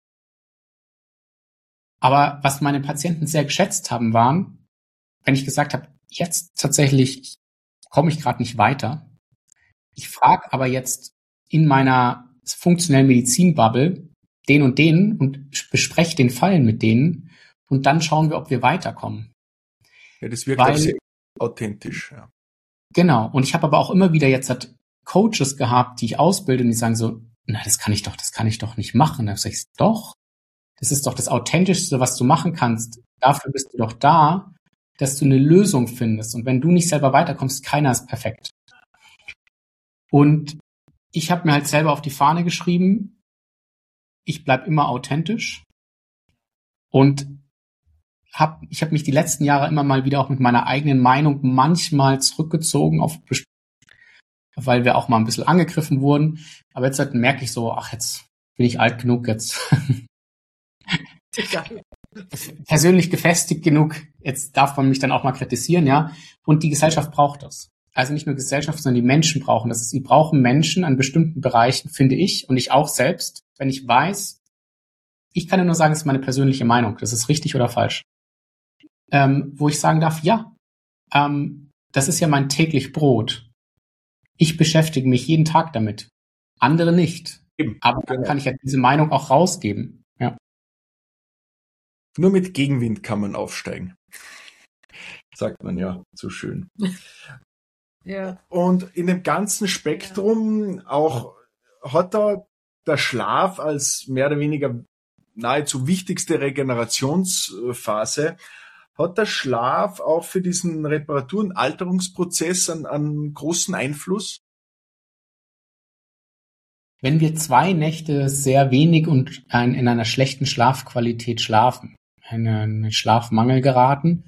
Aber was meine Patienten sehr geschätzt haben, waren, wenn ich gesagt habe, jetzt tatsächlich komme ich gerade nicht weiter. Ich frage aber jetzt in meiner funktionellen Medizinbubble den und bespreche den Fall mit denen und dann schauen wir, ob wir weiterkommen. Ja, das wirkt auch sehr authentisch. Ja. Genau. Und ich habe aber auch immer wieder jetzt Coaches gehabt, die ich ausbilde und die sagen so, na, das kann ich doch nicht machen. Da sag ich, doch, das ist doch das Authentischste, was du machen kannst. Dafür bist du doch da, dass du eine Lösung findest. Und wenn du nicht selber weiterkommst, keiner ist perfekt. Und ich habe mir halt selber auf die Fahne geschrieben, ich bleib immer authentisch. Und ich habe mich die letzten Jahre immer mal wieder auch mit meiner eigenen Meinung manchmal zurückgezogen, weil wir auch mal ein bisschen angegriffen wurden. Aber jetzt merke ich so, jetzt bin ich alt genug, jetzt persönlich gefestigt genug, jetzt darf man mich dann auch mal kritisieren, ja. Und die Gesellschaft braucht das. Also nicht nur Gesellschaft, sondern die Menschen brauchen das. Sie brauchen Menschen an bestimmten Bereichen, finde ich, und ich auch selbst, wenn ich weiß, ich kann ja nur sagen, es ist meine persönliche Meinung, das ist richtig oder falsch. Wo ich sagen darf, das ist ja mein täglich Brot. Ich beschäftige mich jeden Tag damit. Andere nicht. Aber dann kann ich ja diese Meinung auch rausgeben. Ja. Nur mit Gegenwind kann man aufsteigen. Sagt man ja so schön. Ja. Und in dem ganzen Spektrum auch hat da der Schlaf als mehr oder weniger nahezu wichtigste Regenerationsphase, hat der Schlaf auch für diesen Reparatur- und Alterungsprozess einen großen Einfluss? Wenn wir 2 Nächte sehr wenig und in einer schlechten Schlafqualität schlafen, in einen Schlafmangel geraten,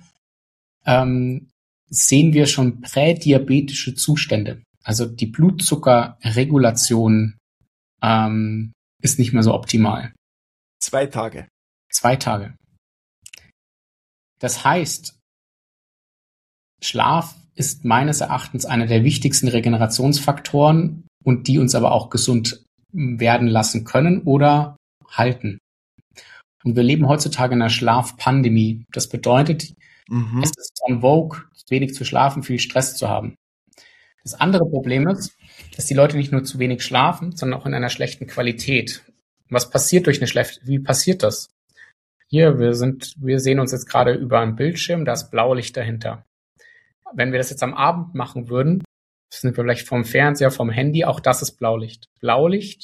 sehen wir schon prädiabetische Zustände. Also die Blutzuckerregulation ist nicht mehr so optimal. 2 Tage. 2 Tage. Das heißt, Schlaf ist meines Erachtens einer der wichtigsten Regenerationsfaktoren und die uns aber auch gesund werden lassen können oder halten. Und wir leben heutzutage in einer Schlafpandemie. Das bedeutet, es ist en vogue, wenig zu schlafen, viel Stress zu haben. Das andere Problem ist, dass die Leute nicht nur zu wenig schlafen, sondern auch in einer schlechten Qualität. Was passiert durch wie passiert das? Hier, wir sehen uns jetzt gerade über einen Bildschirm, da ist Blaulicht dahinter. Wenn wir das jetzt am Abend machen würden, sind wir vielleicht vom Fernseher, vom Handy, auch das ist Blaulicht. Blaulicht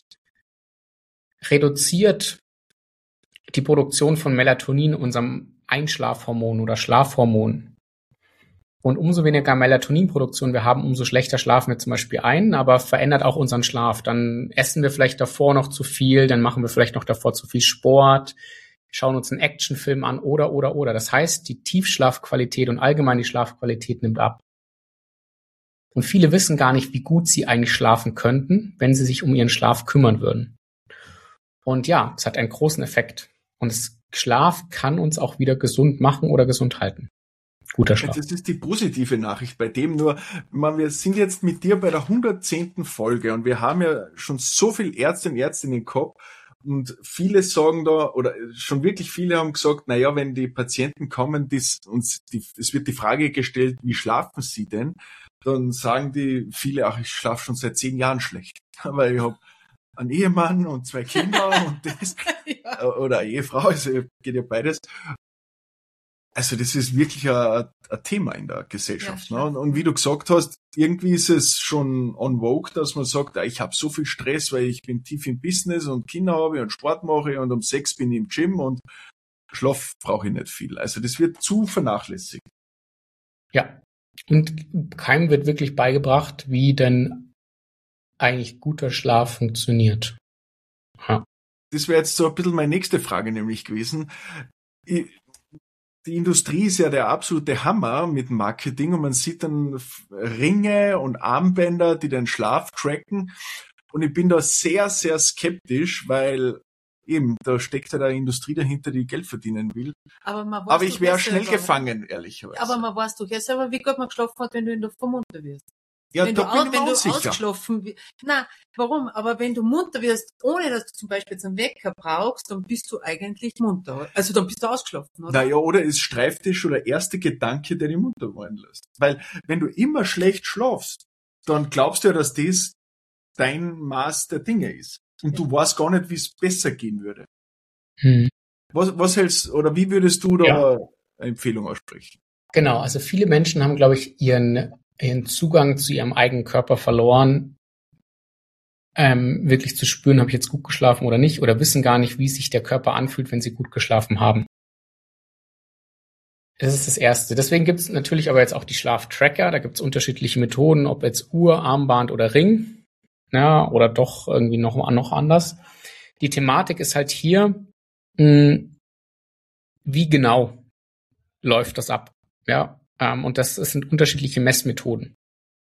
reduziert die Produktion von Melatonin, unserem Einschlafhormon oder Schlafhormon. Und umso weniger Melatoninproduktion wir haben, umso schlechter schlafen wir zum Beispiel ein, aber verändert auch unseren Schlaf. Dann essen wir vielleicht davor noch zu viel, dann machen wir vielleicht noch davor zu viel Sport, schauen uns einen Actionfilm an oder. Das heißt, die Tiefschlafqualität und allgemein die Schlafqualität nimmt ab. Und viele wissen gar nicht, wie gut sie eigentlich schlafen könnten, wenn sie sich um ihren Schlaf kümmern würden. Und ja, es hat einen großen Effekt. Und Schlaf kann uns auch wieder gesund machen oder gesund halten. Guter Schlaf. Das ist die positive Nachricht bei dem. Nur, wir sind jetzt mit dir bei der 110. Folge und wir haben ja schon so viel Ärzte und Ärztinnen gehabt und viele sagen da, oder schon wirklich viele haben gesagt, naja, wenn die Patienten kommen, es wird die Frage gestellt, wie schlafen sie denn? Dann sagen die viele, ich schlafe schon seit 10 Jahren schlecht. Weil ich habe einen Ehemann und 2 Kinder und das, ja. Oder eine Ehefrau, also geht ja beides. Also das ist wirklich ein Thema in der Gesellschaft. Ja, ne? Und wie du gesagt hast, irgendwie ist es schon en vogue, dass man sagt, ich habe so viel Stress, weil ich bin tief im Business und Kinder habe und Sport mache und um 6 bin ich im Gym und Schlaf brauche ich nicht viel. Also das wird zu vernachlässigt. Ja, und keinem wird wirklich beigebracht, wie denn eigentlich guter Schlaf funktioniert. Ja. Das wäre jetzt so ein bisschen meine nächste Frage nämlich gewesen. Die Industrie ist ja der absolute Hammer mit Marketing und man sieht dann Ringe und Armbänder, die den Schlaf tracken. Und ich bin da sehr, sehr skeptisch, weil eben, da steckt ja eine Industrie dahinter, die Geld verdienen will. Aber ich wäre schnell gefangen, ehrlicherweise. Aber man weiß doch ja selber, wie gut man geschlafen hat, wenn du in der Früh munter wirst. Ja, wenn da du, bin ich mir unsicher. Ausgeschlafen wirst. Nein, warum? Aber wenn du munter wirst, ohne dass du zum Beispiel jetzt einen Wecker brauchst, dann bist du eigentlich munter. Also dann bist du ausgeschlafen, oder? Naja, oder ist streift dich schon der erste Gedanke, der dich munter werden lässt. Weil wenn du immer schlecht schlafst, dann glaubst du ja, dass das dein Maß der Dinge ist. Und du weißt gar nicht, wie es besser gehen würde. Was hältst, oder wie würdest du da eine Empfehlung aussprechen? Genau, also viele Menschen haben, glaube ich, ihren Zugang zu ihrem eigenen Körper verloren, wirklich zu spüren, habe ich jetzt gut geschlafen oder nicht, oder wissen gar nicht, wie sich der Körper anfühlt, wenn sie gut geschlafen haben. Das ist das Erste. Deswegen gibt es natürlich aber jetzt auch die Schlaftracker. Da gibt es unterschiedliche Methoden, ob jetzt Uhr, Armband oder Ring, ja, oder doch irgendwie noch anders. Die Thematik ist halt hier, wie genau läuft das ab? Ja, und das sind unterschiedliche Messmethoden.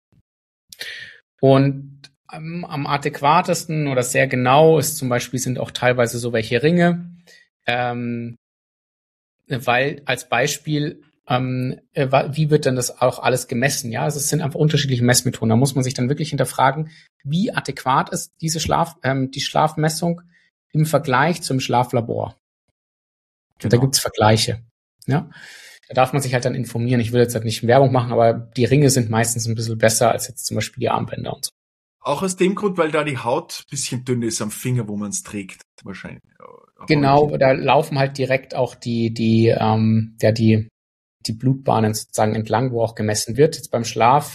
Und am adäquatesten oder sehr genau ist zum Beispiel, sind auch teilweise so welche Ringe, weil als Beispiel, wie wird denn das auch alles gemessen? Ja, also es sind einfach unterschiedliche Messmethoden. Da muss man sich dann wirklich hinterfragen, wie adäquat ist die Schlafmessung im Vergleich zum Schlaflabor. Genau. Und da gibt's Vergleiche. Ja, da darf man sich halt dann informieren. Ich will jetzt halt nicht Werbung machen, aber die Ringe sind meistens ein bisschen besser als jetzt zum Beispiel die Armbänder und so. Auch aus dem Grund, weil da die Haut ein bisschen dünn ist am Finger, wo man es trägt, wahrscheinlich. Genau, da laufen halt direkt auch die Blutbahnen sozusagen entlang, wo auch gemessen wird. Jetzt beim Schlaf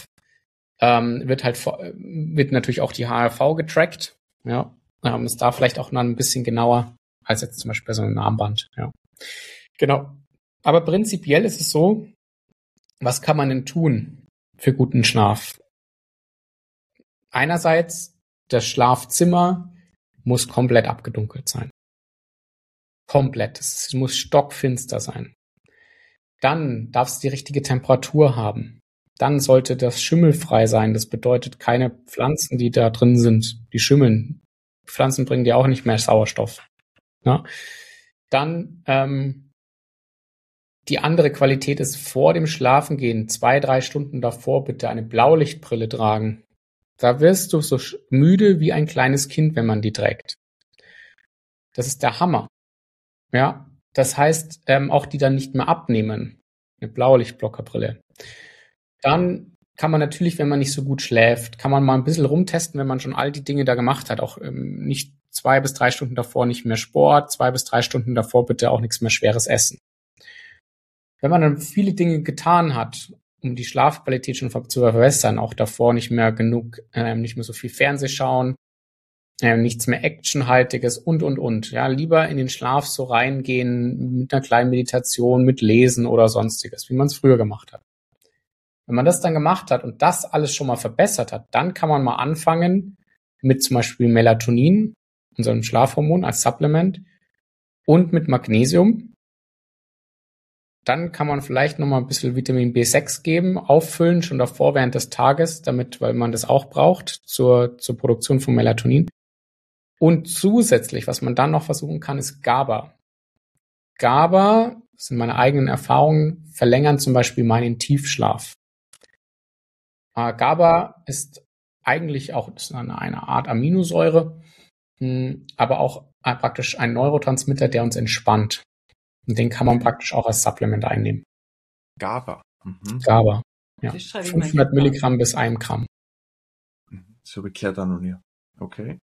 wird natürlich auch die HRV getrackt. Ja, ist da vielleicht auch noch ein bisschen genauer als jetzt zum Beispiel bei so einem Armband. Ja, genau. Aber prinzipiell ist es so, was kann man denn tun für guten Schlaf? Einerseits, das Schlafzimmer muss komplett abgedunkelt sein. Komplett. Es muss stockfinster sein. Dann darf es die richtige Temperatur haben. Dann sollte das schimmelfrei sein. Das bedeutet keine Pflanzen, die da drin sind, die schimmeln. Pflanzen bringen dir auch nicht mehr Sauerstoff. Ja? Dann die andere Qualität ist, vor dem Schlafengehen, 2-3 Stunden davor bitte eine Blaulichtbrille tragen. Da wirst du so müde wie ein kleines Kind, wenn man die trägt. Das ist der Hammer. Ja, das heißt, auch die dann nicht mehr abnehmen. Eine Blaulichtblockerbrille. Dann kann man natürlich, wenn man nicht so gut schläft, kann man mal ein bisschen rumtesten, wenn man schon all die Dinge da gemacht hat. Auch nicht 2 bis 3 Stunden davor nicht mehr Sport, 2 bis 3 Stunden davor bitte auch nichts mehr Schweres essen. Wenn man dann viele Dinge getan hat, um die Schlafqualität schon zu verbessern, auch davor nicht mehr so viel Fernseh schauen, nichts mehr Actionhaltiges und. Ja, lieber in den Schlaf so reingehen mit einer kleinen Meditation, mit Lesen oder sonstiges, wie man es früher gemacht hat. Wenn man das dann gemacht hat und das alles schon mal verbessert hat, dann kann man mal anfangen mit zum Beispiel Melatonin, unserem Schlafhormon als Supplement, und mit Magnesium. Dann kann man vielleicht noch mal ein bisschen Vitamin B6 geben, auffüllen, schon davor während des Tages, weil man das auch braucht zur Produktion von Melatonin. Und zusätzlich, was man dann noch versuchen kann, ist GABA. GABA, das sind meine eigenen Erfahrungen, verlängern zum Beispiel meinen Tiefschlaf. GABA ist eigentlich auch eine Art Aminosäure, aber auch praktisch ein Neurotransmitter, der uns entspannt. Und den kann man praktisch auch als Supplement einnehmen. GABA. Mhm. GABA, ja. 500 Milligramm bis 1 Gramm. So beklärt auch noch nie. Okay.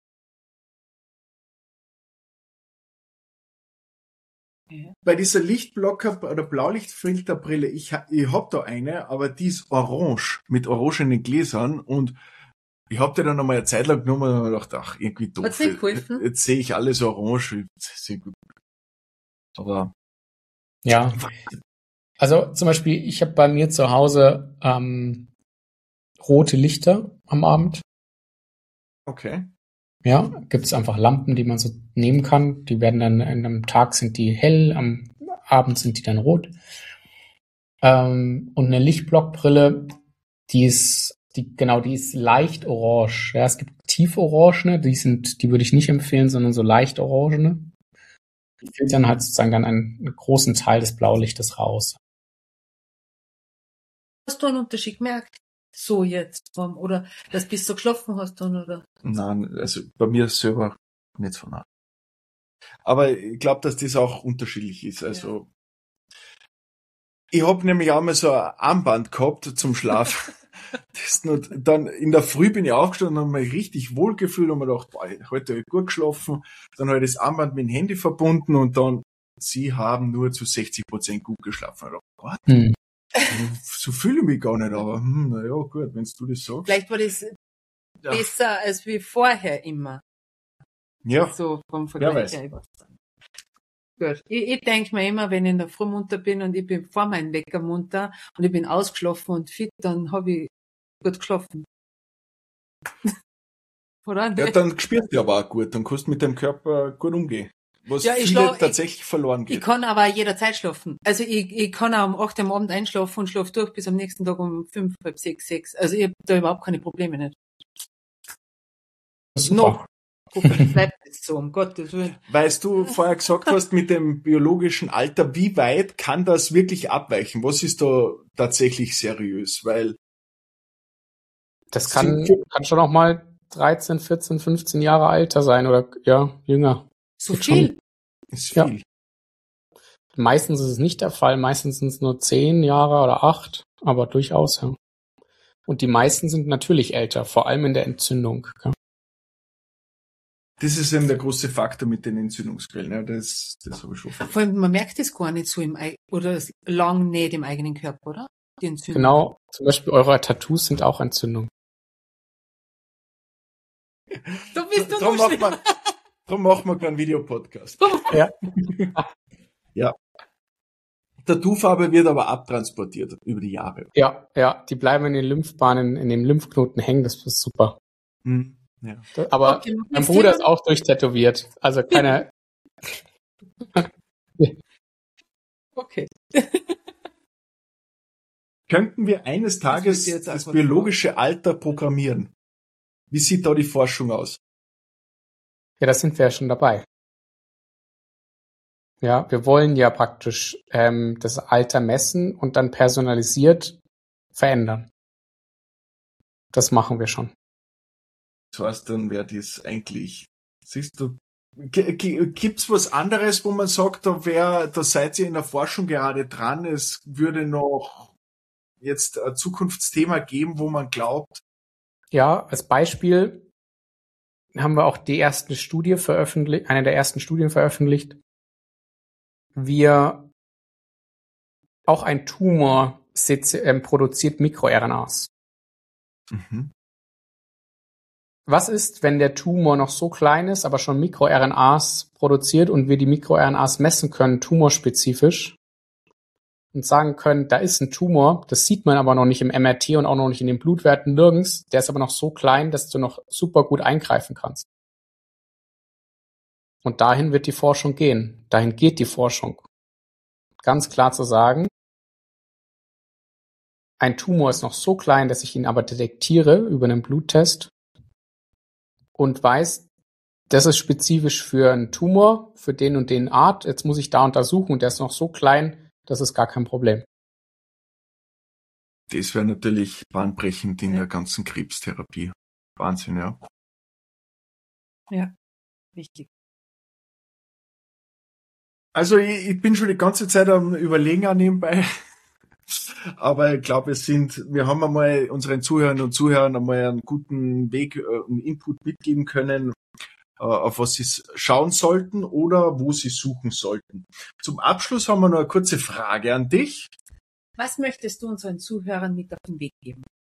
Ja. Bei dieser Lichtblocker- oder Blaulichtfilterbrille, ich hab da eine, aber die ist orange, mit orangenen Gläsern, und ich hab die dann noch mal eine Zeit lang genommen und gedacht, ach, irgendwie doof. Hat's nicht geholfen? Jetzt sehe ich alles orange. Sehr gut. Aber ja, also zum Beispiel, ich habe bei mir zu Hause rote Lichter am Abend. Okay. Ja, gibt es einfach Lampen, die man so nehmen kann. Die werden dann, am Tag sind die hell, am Abend sind die dann rot. Und eine Lichtblockbrille, die ist leicht orange. Ja, es gibt tieforangene, die würde ich nicht empfehlen, sondern so leicht orangene. Die filtern halt sozusagen dann einen großen Teil des Blaulichtes raus. Hast du einen Unterschied gemerkt? So jetzt, oder dass bis du geschlafen hast dann, oder? Nein, also bei mir selber nicht von an. Aber ich glaube, dass das auch unterschiedlich ist. Also ich habe nämlich auch mal so ein Armband gehabt zum Schlaf. Dann in der Früh bin ich aufgestanden und habe mich richtig wohl gefühlt und mir gedacht, boah, heute habe ich gut geschlafen. Dann habe ich das Armband mit dem Handy verbunden und dann, sie haben nur zu 60% gut geschlafen. Ich dachte, So fühle ich mich gar nicht, aber naja, gut, wenn du das sagst. Vielleicht war das besser als wie vorher immer. Ja, So vom wer Vergleich weiß. her. Ich weiß es nicht. Gut. Ich denke mir immer, wenn ich in der Früh munter bin und ich bin vor meinem Wecker munter und ich bin ausgeschlafen und fit, dann habe ich gut geschlafen. Oder? Ja, dann spürst du aber auch gut, dann kannst du mit dem Körper gut umgehen. Was Ja, ich viele schlaf- tatsächlich verloren Ich geht. kann aber jederzeit schlafen. Also ich kann auch um 8 Uhr am Abend einschlafen und schlafe durch bis am nächsten Tag um 5, halb 6, 6. Also ich habe da überhaupt keine Probleme nicht. Super. Noch. Hoffentlich bleibt es so, um Gottes Willen. Weißt du vorher gesagt hast, mit dem biologischen Alter, wie weit kann das wirklich abweichen? Was ist da tatsächlich seriös? Weil Das kann schon auch mal 13, 14, 15 Jahre älter sein oder ja, jünger. So Geht schon. viel? ist Ja. viel. Meistens ist es nicht der Fall, meistens sind es nur 10 Jahre oder 8, aber durchaus, ja. Und die meisten sind natürlich älter, vor allem in der Entzündung. Ja. Das ist eben der große Faktor mit den Entzündungsquellen. Ja, das habe ich schon. Vor allem, man merkt es gar nicht so oder lang nicht im eigenen Körper, oder? Die Entzündung. Genau, zum Beispiel eure Tattoos sind auch Entzündung. Du bist du Darum so machen wir keinen Videopodcast. Ja. Ja. Tattoofarbe wird aber abtransportiert über die Jahre. Ja, die bleiben in den Lymphbahnen, in den Lymphknoten hängen, das ist super. Ja. Aber Okay, mein ist Bruder jemand- ist auch durchtätowiert, also keine, Okay. Könnten wir eines Tages Das wird jetzt das einfach biologische Alter programmieren? Wie sieht da die Forschung aus? ja, da sind wir ja schon dabei. Ja, wir wollen ja praktisch das Alter messen und dann personalisiert verändern. Das machen wir schon. Das heißt, dann wäre das eigentlich, siehst du, gibt's was anderes, wo man sagt, da seid ihr in der Forschung gerade dran, es würde noch jetzt ein Zukunftsthema geben, wo man glaubt, Ja, als Beispiel haben wir auch die erste Studie veröffentlicht, eine der ersten Studien veröffentlicht. Auch ein Tumor produziert MikroRNAs. Was ist, wenn der Tumor noch so klein ist, aber schon MikroRNAs produziert und wir die MikroRNAs messen können, tumorspezifisch, und sagen können, da ist ein Tumor, das sieht man aber noch nicht im MRT und auch noch nicht in den Blutwerten nirgends, der ist aber noch so klein, dass du noch super gut eingreifen kannst. Und dahin wird die Forschung gehen. Dahin geht die Forschung. Ganz klar zu sagen, ein Tumor ist noch so klein, dass ich ihn aber detektiere über einen Bluttest und weiß, das ist spezifisch für einen Tumor, für den und den Art. Jetzt muss ich da untersuchen und der ist noch so klein, das ist gar kein Problem. das wäre natürlich bahnbrechend in der ganzen Krebstherapie. Wahnsinn, ja. Ja, wichtig. Also ich bin schon die ganze Zeit am Überlegen auch nebenbei. Aber ich glaube, wir haben einmal unseren Zuhörern und Zuhörern einmal einen guten Weg, einen Input mitgeben können, auf was sie schauen sollten oder wo sie suchen sollten. Zum Abschluss haben wir noch eine kurze Frage an dich. Was möchtest du unseren Zuhörern mit auf den Weg geben?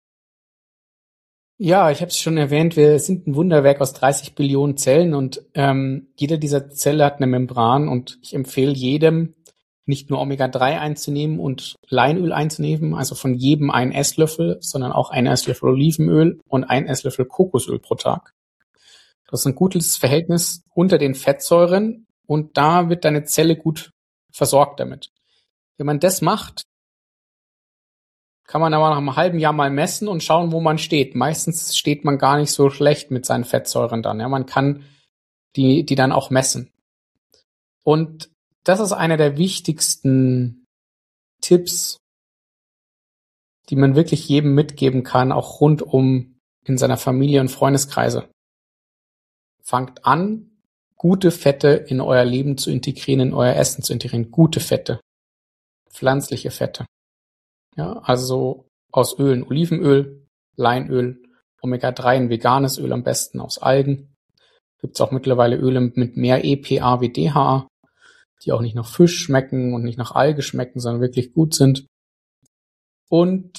Ja, ich habe es schon erwähnt, wir sind ein Wunderwerk aus 30 Billionen Zellen und jede dieser Zelle hat eine Membran und ich empfehle jedem, nicht nur Omega-3 einzunehmen und Leinöl einzunehmen, also von jedem einen Esslöffel, sondern auch einen Esslöffel Olivenöl und einen Esslöffel Kokosöl pro Tag. Das ist ein gutes Verhältnis unter den Fettsäuren und da wird deine Zelle gut versorgt damit. Wenn man das macht, kann man aber nach einem halben Jahr mal messen und schauen, wo man steht. Meistens steht man gar nicht so schlecht mit seinen Fettsäuren dann. Ja, man kann die dann auch messen. Und das ist einer der wichtigsten Tipps, die man wirklich jedem mitgeben kann, auch rundum in seiner Familie und Freundeskreise. Fangt an, gute Fette in euer Leben zu integrieren, in euer Essen zu integrieren. Gute Fette. Pflanzliche Fette. Ja, also aus Ölen, Olivenöl, Leinöl, Omega-3, ein veganes Öl am besten aus Algen. Gibt's auch mittlerweile Öle mit mehr EPA wie DHA, die auch nicht nach Fisch schmecken und nicht nach Alge schmecken, sondern wirklich gut sind. Und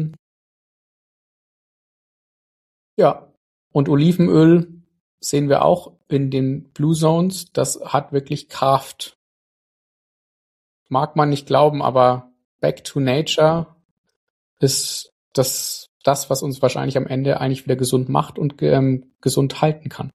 und Olivenöl sehen wir auch in den Blue Zones. Das hat wirklich Kraft. Mag man nicht glauben, aber Back to Nature ist das, was uns wahrscheinlich am Ende eigentlich wieder gesund macht und gesund halten kann.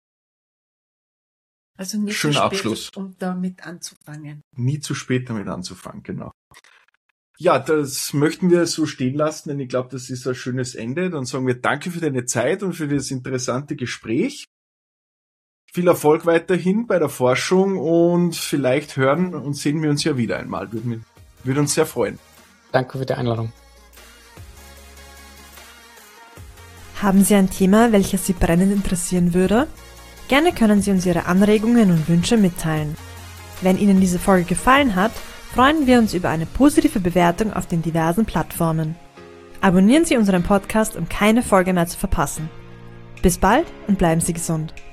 Also nie Schöner zu spät, Abschluss. um damit anzufangen. Nie zu spät damit anzufangen, genau. Ja, das möchten wir so stehen lassen, denn ich glaube, das ist ein schönes Ende. Dann sagen wir danke für deine Zeit und für das interessante Gespräch. Viel Erfolg weiterhin bei der Forschung und vielleicht hören und sehen wir uns ja wieder einmal. Würde uns sehr freuen. Danke für die Einladung. Haben Sie ein Thema, welches Sie brennend interessieren würde? Gerne können Sie uns Ihre Anregungen und Wünsche mitteilen. Wenn Ihnen diese Folge gefallen hat, freuen wir uns über eine positive Bewertung auf den diversen Plattformen. Abonnieren Sie unseren Podcast, um keine Folge mehr zu verpassen. Bis bald und bleiben Sie gesund.